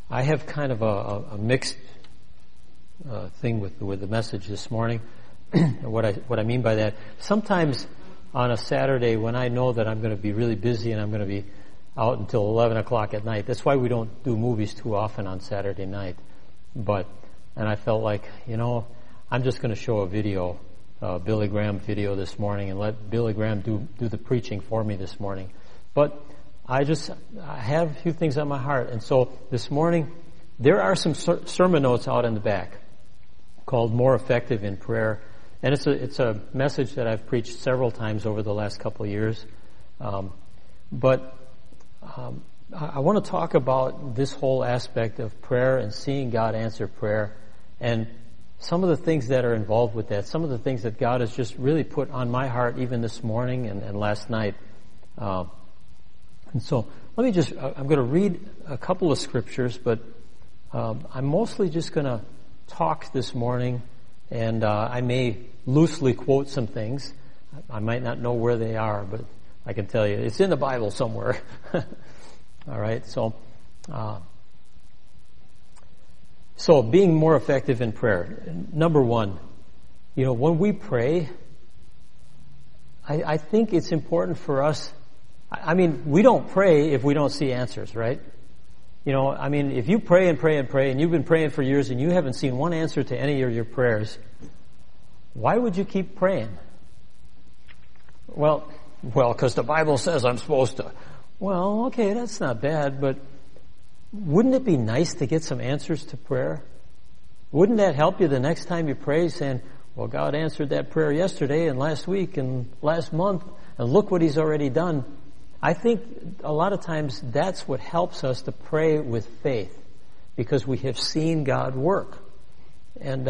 I have kind of a mixed thing with the message this morning. What I mean by that, sometimes on a Saturday when I know that I'm going to be really busy and I'm going to be out until 11 o'clock at night. That's why we don't do movies too often on Saturday night. And I felt like, I'm just going to show a video, Billy Graham video this morning, and let Billy Graham do the preaching for me this morning. But I have a few things on my heart. And so this morning, there are some sermon notes out in the back called More Effective in Prayer. And it's a message that I've preached several times over the last couple of years. But I want to talk about this whole aspect of prayer and seeing God answer prayer and some of the things that are involved with that, some of the things that God has just really put on my heart even this morning and last night. And so I'm going to read a couple of scriptures, but I'm mostly just going to talk this morning, and I may loosely quote some things. I might not know where they are, but I can tell you it's in the Bible somewhere. All right, so being more effective in prayer. Number one, when we pray, I think it's important for us. We don't pray if we don't see answers, right? If you pray and pray and pray, and you've been praying for years and you haven't seen one answer to any of your prayers, why would you keep praying? Well, because the Bible says I'm supposed to. Well, okay, that's not bad, but wouldn't it be nice to get some answers to prayer? Wouldn't that help you the next time you pray, saying, well, God answered that prayer yesterday and last week and last month, and look what He's already done. I think a lot of times that's what helps us to pray with faith, because we have seen God work. And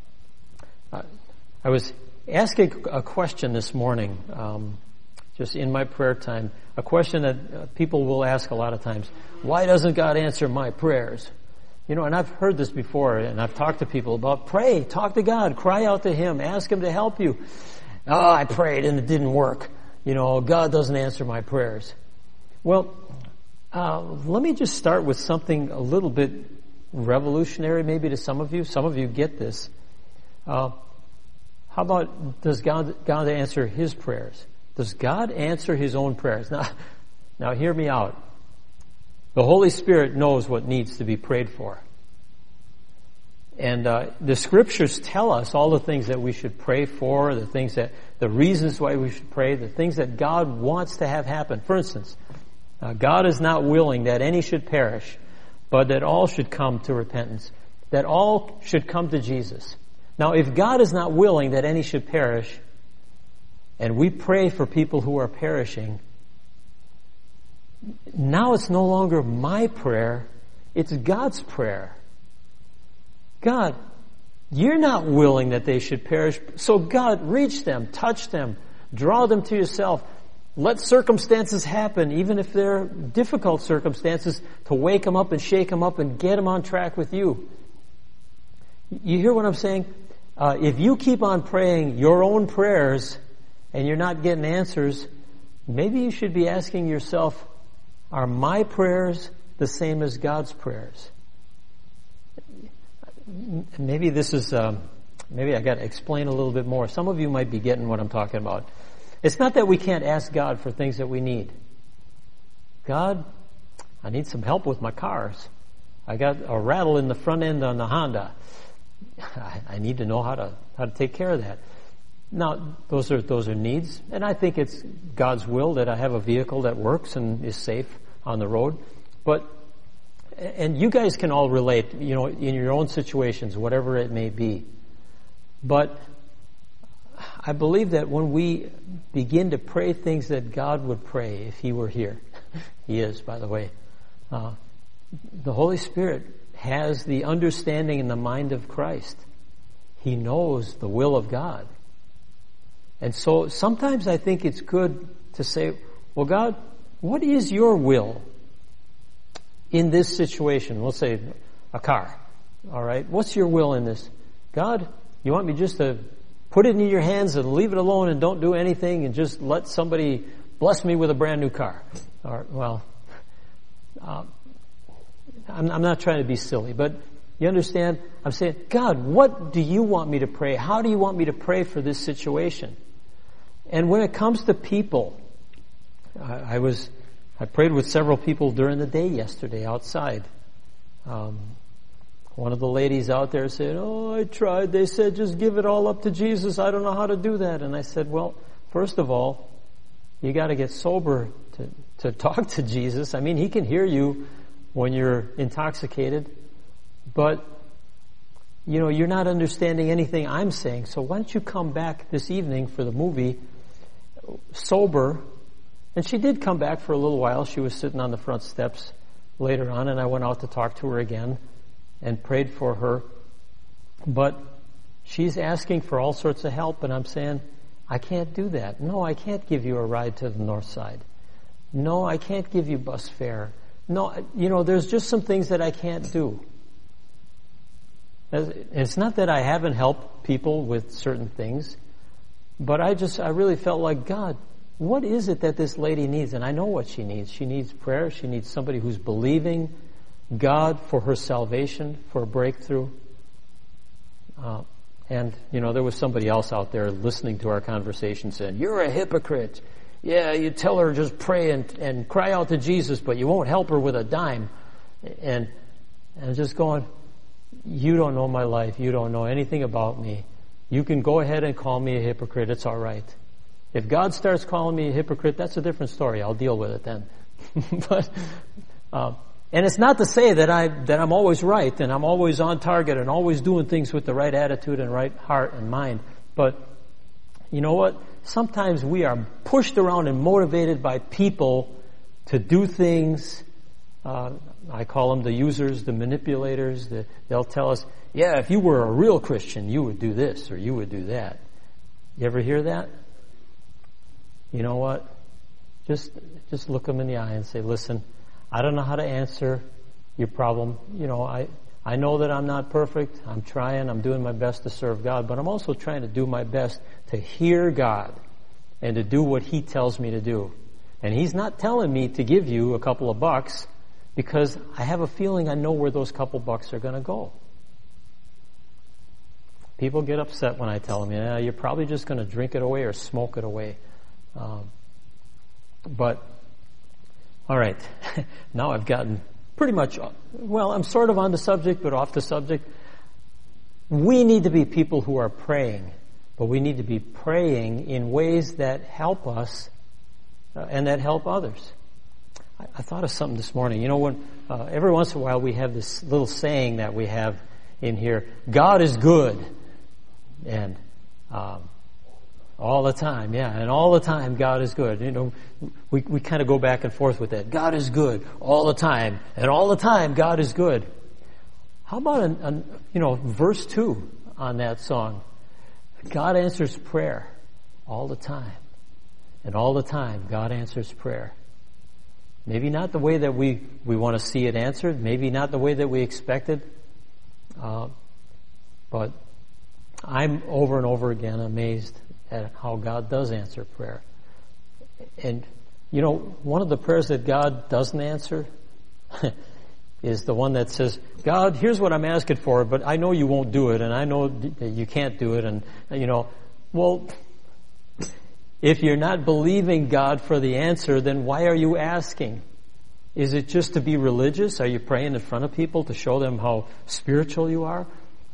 I was asking a question this morning, just in my prayer time, a question that people will ask a lot of times. Why doesn't God answer my prayers? And I've heard this before, and I've talked to people about pray, talk to God, cry out to Him, ask Him to help you. Oh, I prayed and it didn't work. God doesn't answer my prayers. Well, let me just start with something a little bit revolutionary maybe to some of you. Some of you get this. How about, does God answer His prayers? Does God answer His own prayers? Now hear me out. The Holy Spirit knows what needs to be prayed for. And the Scriptures tell us all the things that we should pray for, the reasons why we should pray, the things that God wants to have happen. For instance, God is not willing that any should perish, but that all should come to repentance, that all should come to Jesus. Now, if God is not willing that any should perish, and we pray for people who are perishing, now it's no longer my prayer, it's God's prayer. God, You're not willing that they should perish, so God, reach them, touch them, draw them to Yourself. Let circumstances happen, even if they're difficult circumstances, to wake them up and shake them up and get them on track with You. You hear what I'm saying? If you keep on praying your own prayers and you're not getting answers, maybe you should be asking yourself, are my prayers the same as God's prayers? Maybe this is, maybe I got to explain a little bit more. Some of you might be getting what I'm talking about. It's not that we can't ask God for things that we need. God, I need some help with my cars. I got a rattle in the front end on the Honda. I need to know how to take care of that. Now, those are needs, and I think it's God's will that I have a vehicle that works and is safe on the road. And you guys can all relate, in your own situations, whatever it may be. But I believe that when we begin to pray things that God would pray if He were here, He is, by the way, the Holy Spirit has the understanding in the mind of Christ. He knows the will of God. And so sometimes I think it's good to say, well, God, what is Your will in this situation? Let's say a car. All right. What's Your will in this? God, You want me just to put it in Your hands and leave it alone and don't do anything and just let somebody bless me with a brand new car? All right. Well, I'm not trying to be silly, but you understand? I'm saying, God, what do you want me to pray? How do you want me to pray for this situation? And when it comes to people, I prayed with several people during the day yesterday outside. One of the ladies out there said, "Oh, I tried. They said, just give it all up to Jesus. I don't know how to do that." And I said, well, first of all, you got to get sober to talk to Jesus. I mean, He can hear you when you're intoxicated, but you're not understanding anything I'm saying. So why don't you come back this evening for the movie sober? And she did come back for a little while. She was sitting on the front steps later on, and I went out to talk to her again and prayed for her. But she's asking for all sorts of help, and I'm saying, I can't do that. No, I can't give you a ride to the north side. No, I can't give you bus fare. No, there's just some things that I can't do. It's not that I haven't helped people with certain things, but I really felt like, God, what is it that this lady needs? And I know what she needs. She needs prayer. She needs somebody who's believing God for her salvation, for a breakthrough. And there was somebody else out there listening to our conversation saying, "You're a hypocrite. Yeah, you tell her just pray and cry out to Jesus, but you won't help her with a dime." And I'm just going, you don't know my life. You don't know anything about me. You can go ahead and call me a hypocrite. It's all right. If God starts calling me a hypocrite, that's a different story. I'll deal with it then. And it's not to say that I'm always right and I'm always on target and always doing things with the right attitude and right heart and mind. But you know what? Sometimes we are pushed around and motivated by people to do things. I call them the users, the manipulators. They'll tell us, yeah, if you were a real Christian, you would do this or you would do that. You ever hear that? You know what? Just look them in the eye and say, listen, I don't know how to answer your problem. I know that I'm not perfect. I'm trying. I'm doing my best to serve God, but I'm also trying to do my best to hear God and to do what He tells me to do. And He's not telling me to give you a couple of bucks because I have a feeling I know where those couple bucks are going to go. People get upset when I tell them, you're probably just going to drink it away or smoke it away. But all right, now I've gotten pretty much, I'm sort of on the subject, but off the subject. We need to be people who are praying, but we need to be praying in ways that help us and that help others. I thought of something this morning. When every once in a while we have this little saying that we have in here, God is good, and all the time, yeah, and all the time God is good. We kind of go back and forth with that. God is good all the time, and all the time God is good. How about verse 2 on that song? God answers prayer all the time, and all the time God answers prayer. Maybe not the way that we want to see it answered, maybe not the way that we expected, but I'm over and over again amazed at how God does answer prayer. And, one of the prayers that God doesn't answer is the one that says, God, here's what I'm asking for, but I know you won't do it, and I know that you can't do it, and, well, if you're not believing God for the answer, then why are you asking? Is it just to be religious? Are you praying in front of people to show them how spiritual you are?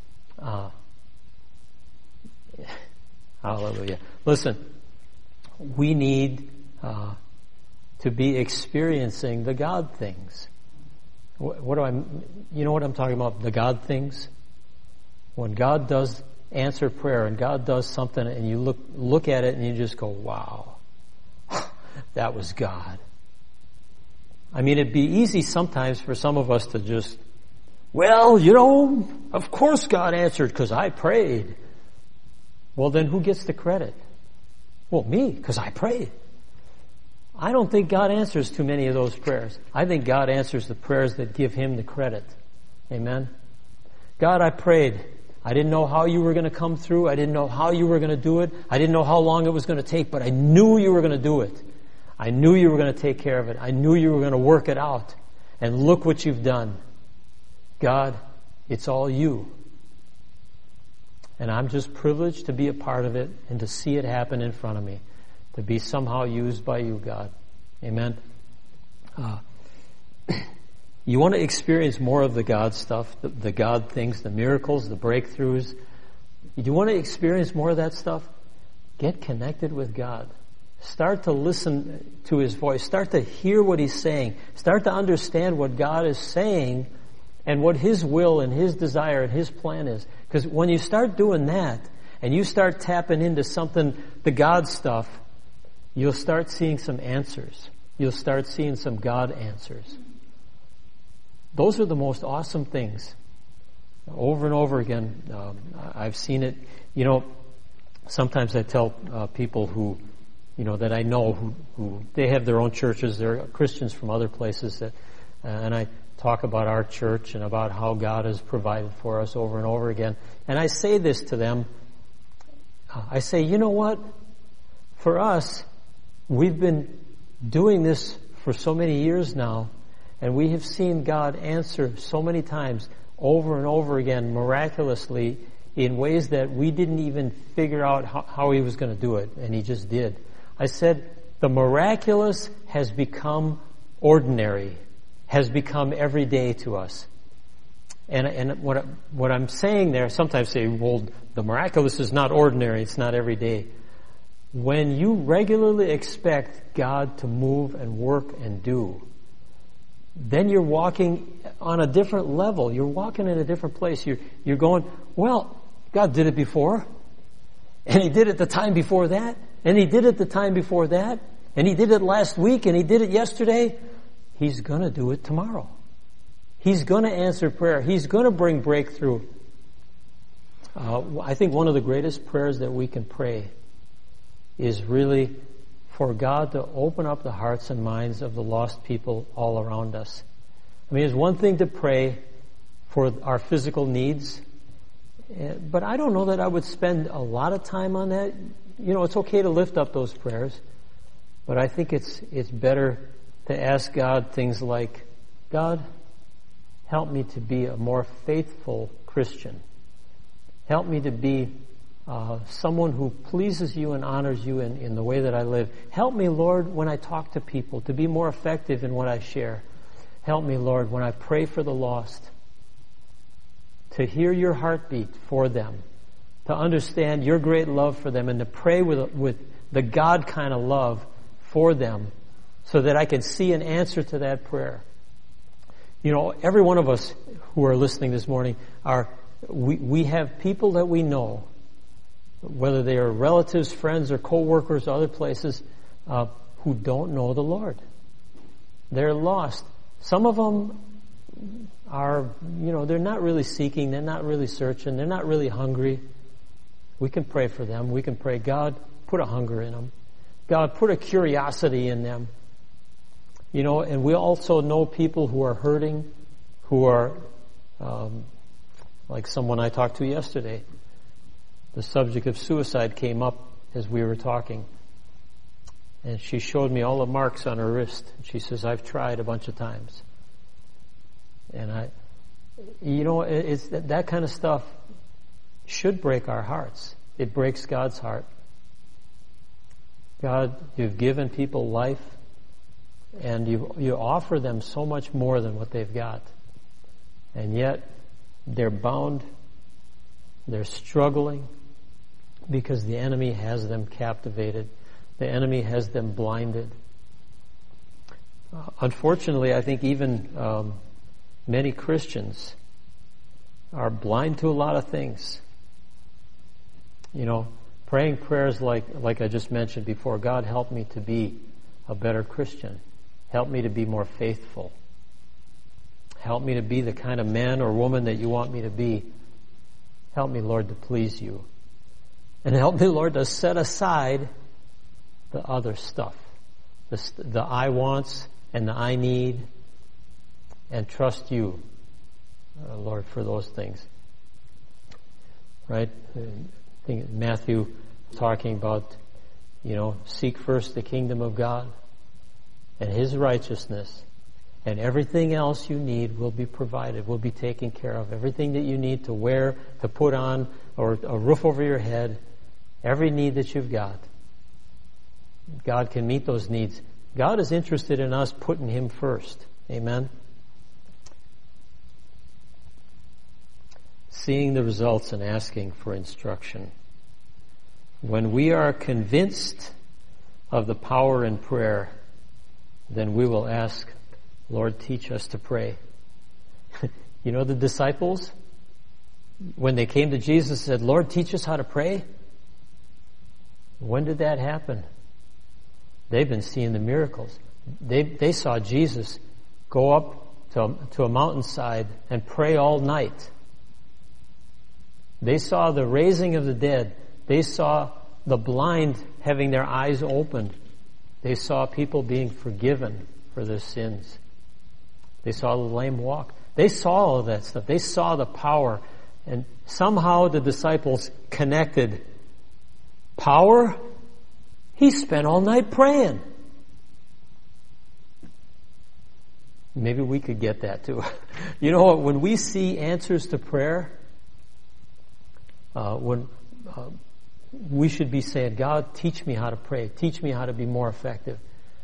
Hallelujah. Listen, we need to be experiencing the God things. You know what I'm talking about? The God things? When God does answer prayer and God does something and you look at it and you just go, wow, that was God. I mean, it'd be easy sometimes for some of us to just, of course God answered because I prayed. Well, then who gets the credit? Well, me, because I prayed. I don't think God answers too many of those prayers. I think God answers the prayers that give Him the credit. Amen? God, I prayed. I didn't know how you were going to come through. I didn't know how you were going to do it. I didn't know how long it was going to take, but I knew you were going to do it. I knew you were going to take care of it. I knew you were going to work it out. And look what you've done. God, it's all you. And I'm just privileged to be a part of it and to see it happen in front of me, to be somehow used by you, God. Amen. You want to experience more of the God stuff, the God things, the miracles, the breakthroughs. You want to experience more of that stuff? Get connected with God. Start to listen to His voice. Start to hear what He's saying. Start to understand what God is saying and what His will and His desire and His plan is. Because when you start doing that and you start tapping into something, the God stuff, you'll start seeing some answers. You'll start seeing some God answers. Those are the most awesome things. Over and over again, I've seen it. You know, sometimes I tell people who, you know, that I know who they have their own churches. They're Christians from other places, and I talk about our church and about how God has provided for us over and over again. And I say this to them. I say, you know what? For us, we've been doing this for so many years now, and we have seen God answer so many times over and over again miraculously in ways that we didn't even figure out how He was going to do it, and He just did. I said, the miraculous has become ordinary, has become everyday to us. And what I'm saying there, sometimes say, well, the miraculous is not ordinary, it's not everyday. When you regularly expect God to move and work and do, then you're walking on a different level. You're walking in a different place. You're going, well, God did it before, and He did it the time before that, and He did it the time before that, and He did it last week, and He did it yesterday. He's going to do it tomorrow. He's going to answer prayer. He's going to bring breakthrough. I think one of the greatest prayers that we can pray is really for God to open up the hearts and minds of the lost people all around us. I mean, it's one thing to pray for our physical needs, but I don't know that I would spend a lot of time on that. You know, it's okay to lift up those prayers, but I think it's better to ask God things like, God, help me to be a more faithful Christian. Help me to be someone who pleases you and honors you in the way that I live. Help me, Lord, when I talk to people, to be more effective in what I share. Help me, Lord, when I pray for the lost, to hear your heartbeat for them, to understand your great love for them, and to pray with the God kind of love for them so that I can see an answer to that prayer. You know, every one of us who are listening this morning, we have people that we know, whether they are relatives, friends, or co-workers, other places, who don't know the Lord. They're lost. Some of them are, you know, they're not really seeking, they're not really searching, they're not really hungry. We can pray for them. We can pray, God, put a hunger in them. God, put a curiosity in them. You know, and we also know people who are hurting, who are, like someone I talked to yesterday. The subject of suicide came up as we were talking. And she showed me all the marks on her wrist. She says, I've tried a bunch of times. And it's that kind of stuff should break our hearts. It breaks God's heart. God, you've given people life, and you offer them so much more than what they've got. And yet, they're bound, they're struggling, because the enemy has them captivated. The enemy has them blinded. Unfortunately, I think even many Christians are blind to a lot of things. You know, praying prayers like I just mentioned before, God, help me to be a better Christian. Help me to be more faithful. Help me to be the kind of man or woman that you want me to be. Help me, Lord, to please you. And help me, Lord, to set aside the other stuff, the I wants and the I need, and trust you, Lord, for those things. Right? I think Matthew talking about, you know, seek first the kingdom of God and His righteousness, And everything else you need will be provided, will be taken care of. Everything that you need to wear, to put on, or a roof over your head, every need that you've got, God can meet those needs. God is interested in us putting Him first. Amen? Seeing the results and asking for instruction. When we are convinced of the power in prayer, then we will ask, Lord, teach us to pray. You know the disciples, when they came to Jesus, said, Lord, teach us how to pray. When did that happen? They've been seeing the miracles. They saw Jesus go up to a mountainside and pray all night. They saw the raising of the dead. They saw the blind having their eyes opened. They saw people being forgiven for their sins. They saw the lame walk. They saw all of that stuff. They saw the power. And somehow the disciples connected power. He spent all night praying. Maybe we could get that too. You know what? When we see answers to prayer, we should be saying, God, teach me how to pray. Teach me how to be more effective.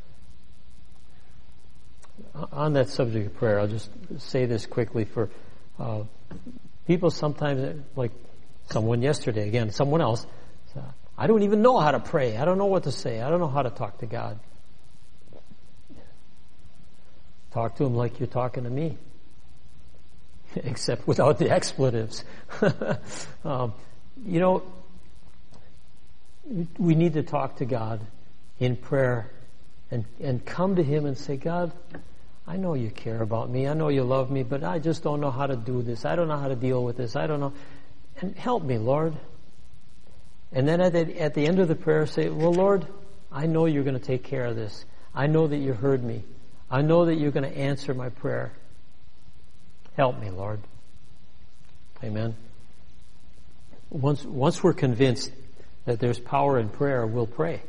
On that subject of prayer, I'll just say this quickly for people sometimes, like someone yesterday, again, someone else, I don't even know how to pray. I don't know what to say. I don't know how to talk to God. Talk to Him like you're talking to me. Except without the expletives. You know, we need to talk to God in prayer and come to Him and say, God, I know you care about me. I know you love me, but I just don't know how to do this. I don't know how to deal with this. I don't know. And help me, Lord. And then at the end of the prayer, say, well, Lord, I know you're going to take care of this. I know that you heard me. I know that you're going to answer my prayer. Help me, Lord. Amen. Once we're convinced that there's power in prayer, we'll pray.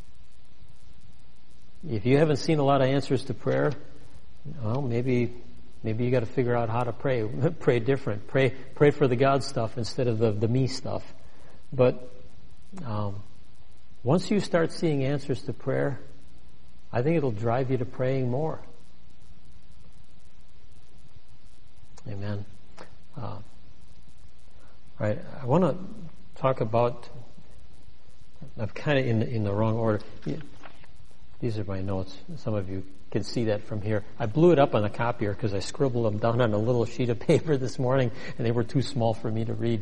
If you haven't seen a lot of answers to prayer, well, maybe you got to figure out how to pray. Pray different. Pray for the God stuff instead of the me stuff. But once you start seeing answers to prayer, I think it'll drive you to praying more. Amen. All right, I want to talk about. I'm kind of in the wrong order. These are my notes. Some of you can see that from here. I blew it up on the copier because I scribbled them down on a little sheet of paper this morning, and they were too small for me to read.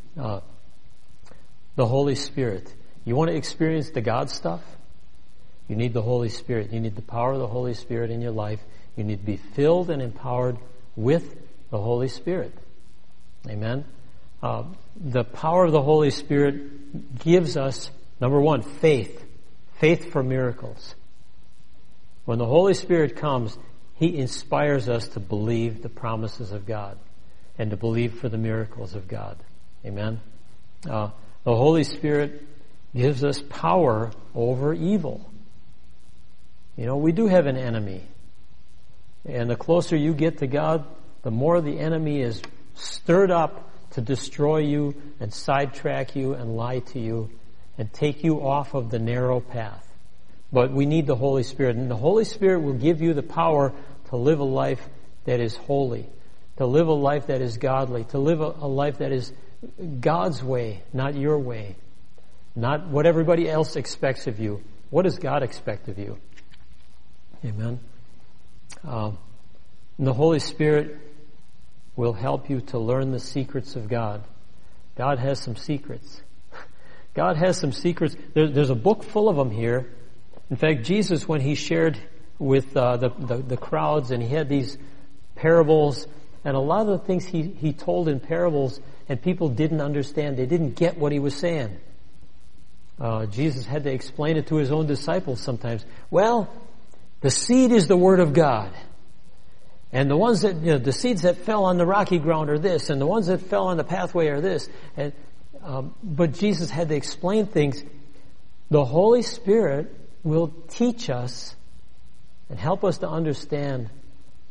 The Holy Spirit. You want to experience the God stuff? You need the Holy Spirit. You need the power of the Holy Spirit in your life. You need to be filled and empowered with the Holy Spirit. Amen? The power of the Holy Spirit gives us, number one, faith. Faith for miracles. When the Holy Spirit comes, He inspires us to believe the promises of God and to believe for the miracles of God. Amen? The Holy Spirit gives us power over evil. You know, we do have an enemy. And the closer you get to God, the more the enemy is stirred up to destroy you and sidetrack you and lie to you and take you off of the narrow path. But we need the Holy Spirit. And the Holy Spirit will give you the power to live a life that is holy, to live a life that is godly, to live a life that is God's way, not your way. Not what everybody else expects of you. What does God expect of you? Amen. And the Holy Spirit will help you to learn the secrets of God. God has some secrets. God has some secrets. There's a book full of them here. In fact, Jesus, when He shared with the crowds, and He had these parables, and a lot of the things He told in parables, and people didn't understand. They didn't get what He was saying. Jesus had to explain it to His own disciples sometimes. Well, the seed is the Word of God. And the ones that, the seeds that fell on the rocky ground are this, and the ones that fell on the pathway are this. And but Jesus had to explain things. The Holy Spirit will teach us and help us to understand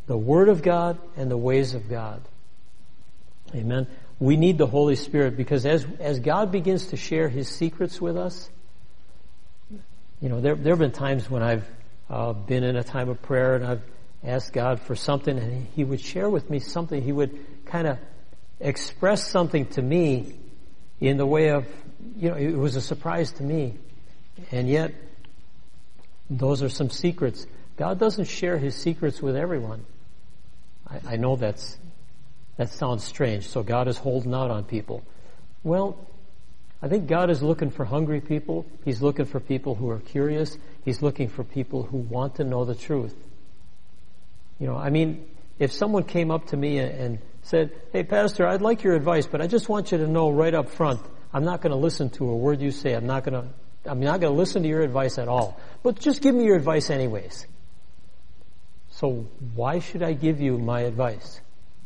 the Word of God and the ways of God. Amen. We need the Holy Spirit because as God begins to share His secrets with us, there have been times when I've been in a time of prayer and I've asked God for something and He would share with me something. He would kind of express something to me in the way of, it was a surprise to me. And yet, those are some secrets. God doesn't share His secrets with everyone. I know that sounds strange. So God is holding out on people. Well, I think God is looking for hungry people. He's looking for people who are curious. He's looking for people who want to know the truth. If someone came up to me and said, "Hey, Pastor, I'd like your advice, but I just want you to know right up front, I'm not going to listen to a word you say. I'm not going to listen to your advice at all. But just give me your advice anyways." So why should I give you my advice?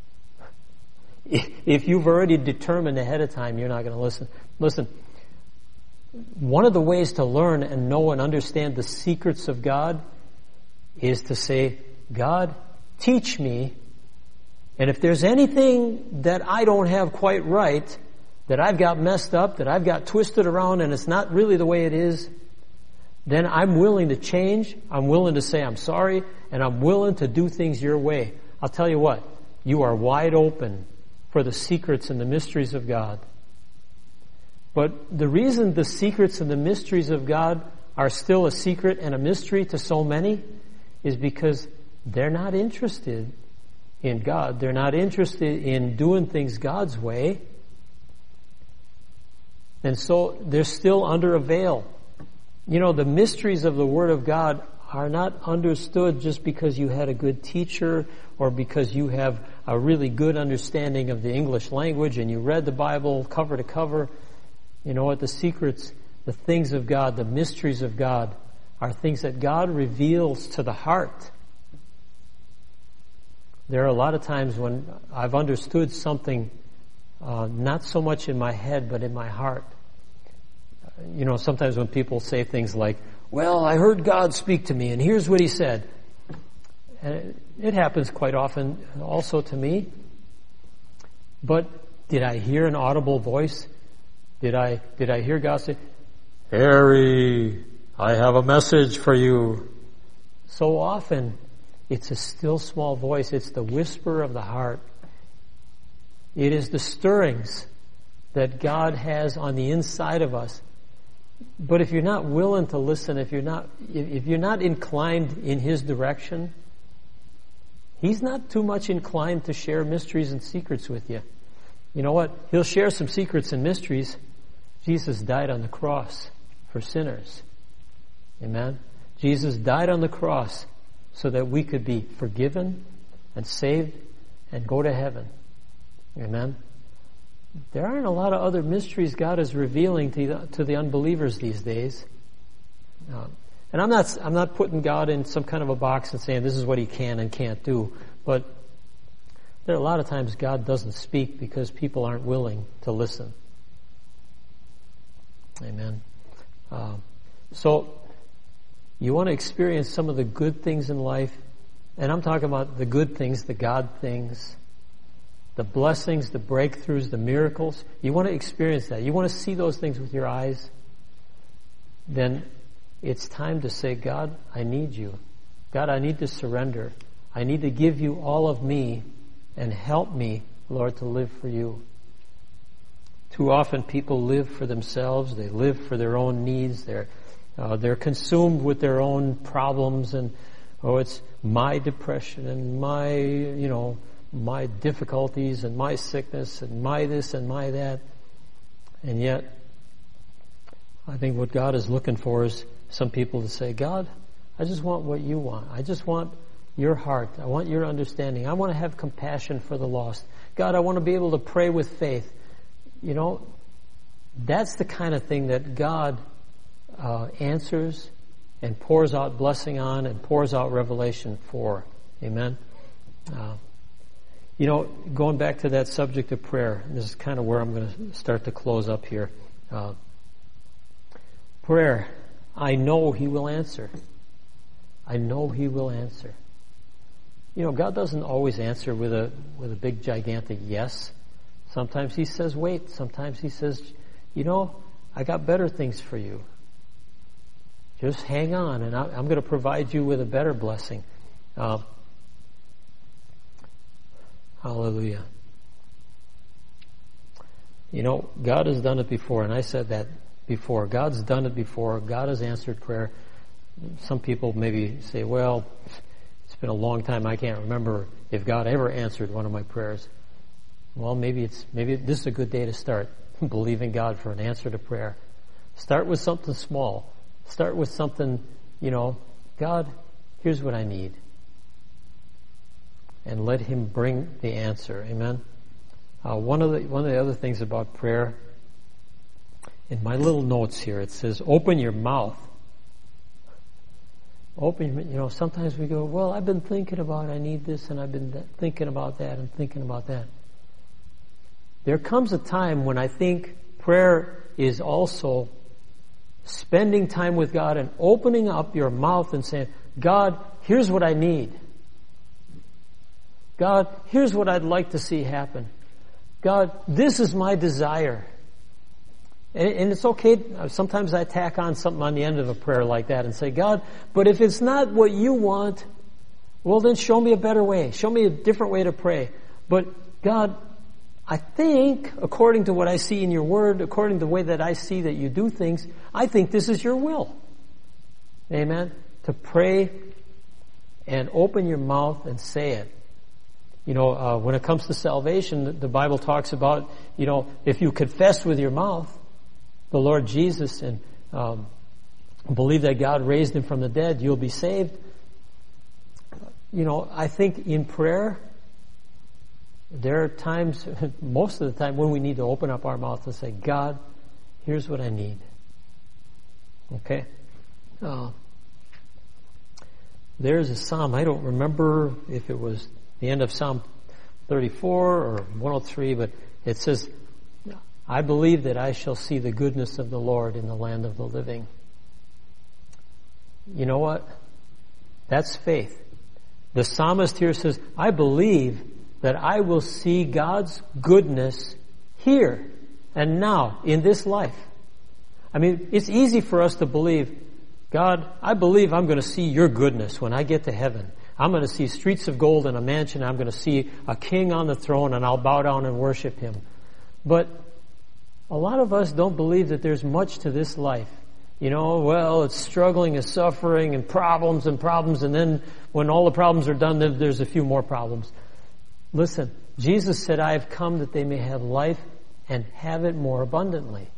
If you've already determined ahead of time you're not going to listen. Listen, one of the ways to learn and know and understand the secrets of God is to say, "God, teach me, and if there's anything that I don't have quite right, that I've got messed up, that I've got twisted around and it's not really the way it is, then I'm willing to change, I'm willing to say I'm sorry, and I'm willing to do things your way." I'll tell you what, you are wide open for the secrets and the mysteries of God. But the reason the secrets and the mysteries of God are still a secret and a mystery to so many is because they're not interested in God. They're not interested in doing things God's way. And so they're still under a veil. The mysteries of the Word of God are not understood just because you had a good teacher or because you have a really good understanding of the English language and you read the Bible cover to cover. You know what? The secrets, the things of God, the mysteries of God are things that God reveals to the heart. There are a lot of times when I've understood something not so much in my head but in my heart. Sometimes when people say things like, "Well, I heard God speak to me and here's what He said." And it happens quite often also to me. But did I hear an audible voice? Did I hear God say, "Harry, I have a message for you"? So often it's a still small voice. It's the whisper of the heart. It is the stirrings that God has on the inside of us. But if you're not willing to listen, if you're not inclined in His direction, He's not too much inclined to share mysteries and secrets with you. You know what? He'll share some secrets and mysteries. Jesus died on the cross for sinners. Amen? Jesus died on the cross so that we could be forgiven and saved and go to heaven. Amen? There aren't a lot of other mysteries God is revealing to the unbelievers these days. And I'm not putting God in some kind of a box and saying this is what He can and can't do. But there are a lot of times God doesn't speak because people aren't willing to listen. Amen. So you want to experience some of the good things in life, and I'm talking about the good things, the God things, the blessings, the breakthroughs, the miracles. You want to experience that. You want to see those things with your eyes. Then it's time to say, "God, I need you. God, I need to surrender. I need to give you all of me and help me, Lord, to live for you." Too often people live for themselves. They live for their own needs. They're consumed with their own problems and, it's my depression and my difficulties and my sickness and my this and my that. And yet, I think what God is looking for is some people to say, "God, I just want what you want. I just want your heart. I want your understanding. I want to have compassion for the lost. God, I want to be able to pray with faith." That's the kind of thing that God answers and pours out blessing on and pours out revelation for. Amen? Going back to that subject of prayer, this is kind of where I'm going to start to close up here. Prayer, I know He will answer. I know He will answer. God doesn't always answer with a big gigantic yes. Sometimes He says, wait. Sometimes He says, I got better things for you. Just hang on, and I'm going to provide you with a better blessing. Hallelujah. God has done it before, and I said that before. God's done it before. God has answered prayer. Some people maybe say, well, it's been a long time. I can't remember if God ever answered one of my prayers. Well, maybe this is a good day to start believing God for an answer to prayer. Start with something small. Start with something, God, here's what I need. And let Him bring the answer. Amen. One of the other things about prayer, in my little notes here, it says, open your mouth. Sometimes we go, well, I've been thinking about I need this, and I've been thinking about that and thinking about that. There comes a time when I think prayer is also spending time with God and opening up your mouth and saying, God, here's what I need. God, here's what I'd like to see happen. God, this is my desire. And it's okay, sometimes I tack on something on the end of a prayer like that and say, God, but if it's not what you want, well then show me a better way. Show me a different way to pray. But God, I think, according to what I see in your word, according to the way that I see that you do things, I think this is your will. Amen? To pray and open your mouth and say it. When it comes to salvation, the Bible talks about, if you confess with your mouth the Lord Jesus and believe that God raised Him from the dead, you'll be saved. I think in prayer, there are times, most of the time, when we need to open up our mouth and say, God, here's what I need. Okay? There's a psalm, I don't remember if it was the end of Psalm 34 or 103, but it says, I believe that I shall see the goodness of the Lord in the land of the living. You know what? That's faith. The psalmist here says, I believe that I will see God's goodness here and now in this life. I mean, it's easy for us to believe, God, I believe I'm going to see your goodness when I get to heaven. I'm going to see streets of gold and a mansion. I'm going to see a king on the throne, and I'll bow down and worship Him. But a lot of us don't believe that there's much to this life. It's struggling and suffering and problems, and then when all the problems are done, then there's a few more problems. Listen, Jesus said, I have come that they may have life and have it more abundantly.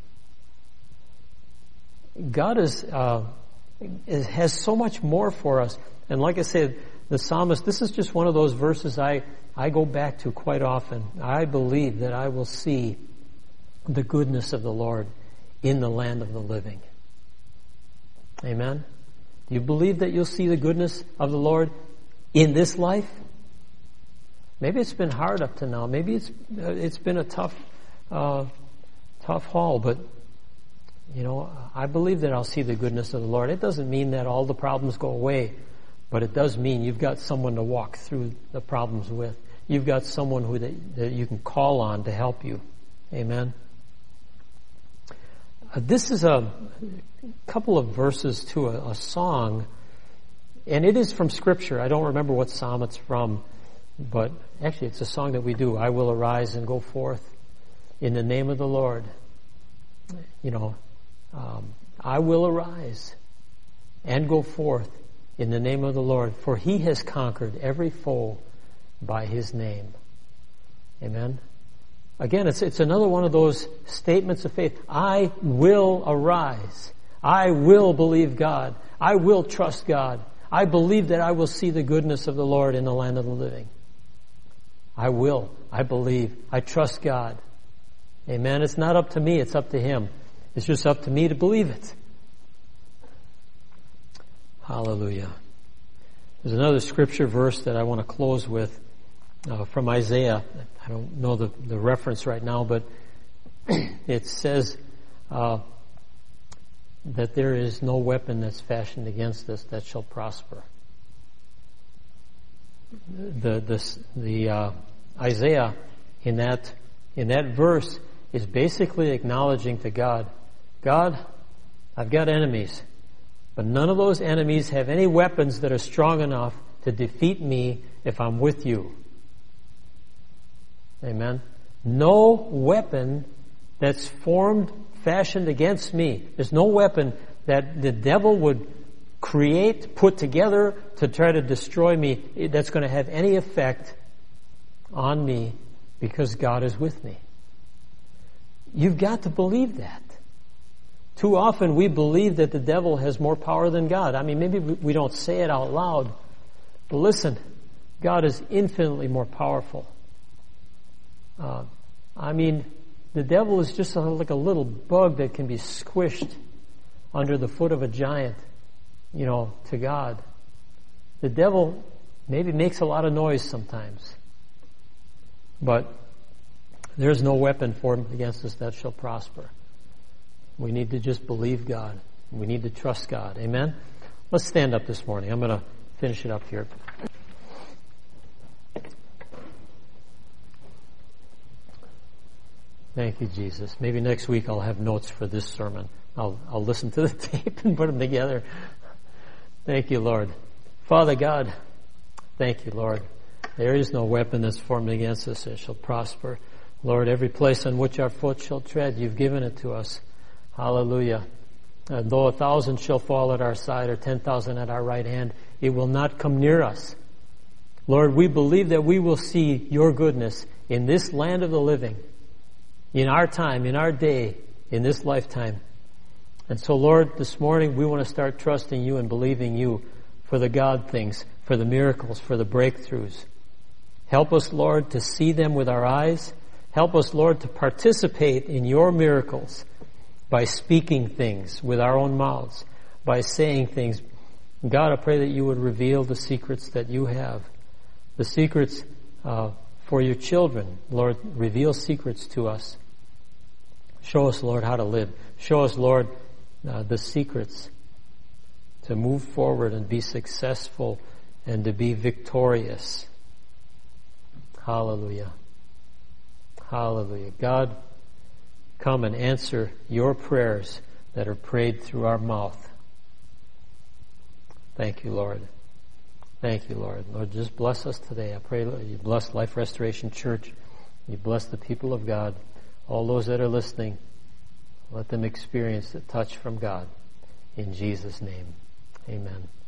God has so much more for us. And like I said, the psalmist, this is just one of those verses I go back to quite often. I believe that I will see the goodness of the Lord in the land of the living. Amen? Do you believe that you'll see the goodness of the Lord in this life? Maybe it's been hard up to now. Maybe it's been a tough haul, but I believe that I'll see the goodness of the Lord. It doesn't mean that all the problems go away, but it does mean you've got someone to walk through the problems with. You've got someone that you can call on to help you. Amen. This is a couple of verses to a song, and it is from Scripture. I don't remember what psalm it's from, but actually it's a song that we do. I will arise and go forth in the name of the Lord. I will arise and go forth in the name of the Lord, for He has conquered every foe by His name. Amen. Again, it's another one of those statements of faith. I will arise. I will believe God. I will trust God. I believe that I will see the goodness of the Lord in the land of the living. I will. I believe. I trust God. Amen. It's not up to me. It's up to Him. It's just up to me to believe it. Hallelujah. There's another scripture verse that I want to close with from Isaiah. I don't know the reference right now, but it says that there is no weapon that's fashioned against us that shall prosper. Isaiah in that verse is basically acknowledging to God, God, I've got enemies, but none of those enemies have any weapons that are strong enough to defeat me if I'm with you. Amen. No weapon that's fashioned against me. There's no weapon that the devil would put together to try to destroy me that's going to have any effect on me because God is with me. You've got to believe that. Too often we believe that the devil has more power than God. I mean, maybe we don't say it out loud, but listen, God is infinitely more powerful. The devil is just like a little bug that can be squished under the foot of a giant, to God. The devil maybe makes a lot of noise sometimes, but there's no weapon formed against us that shall prosper. We need to just believe God. We need to trust God. Amen? Let's stand up this morning. I'm going to finish it up here. Thank you, Jesus. Maybe next week I'll have notes for this sermon. I'll listen to the tape and put them together. Thank you, Lord. Father God, thank you, Lord. There is no weapon that's formed against us that shall prosper. Lord, every place on which our foot shall tread, you've given it to us. Hallelujah. Though 1,000 shall fall at our side or 10,000 at our right hand, it will not come near us. Lord, we believe that we will see your goodness in this land of the living, in our time, in our day, in this lifetime. And so, Lord, this morning we want to start trusting you and believing you for the God things, for the miracles, for the breakthroughs. Help us, Lord, to see them with our eyes. Help us, Lord, to participate in your miracles by speaking things with our own mouths, by saying things. God, I pray that you would reveal the secrets that you have, the secrets for your children. Lord, reveal secrets to us. Show us, Lord, how to live. Show us, Lord, the secrets to move forward and be successful and to be victorious. Hallelujah. Hallelujah. God, come and answer your prayers that are prayed through our mouth. Thank you, Lord. Thank you, Lord. Lord, just bless us today. I pray Lord, you bless Life Restoration Church. You bless the people of God. All those that are listening, let them experience the touch from God. In Jesus' name, amen.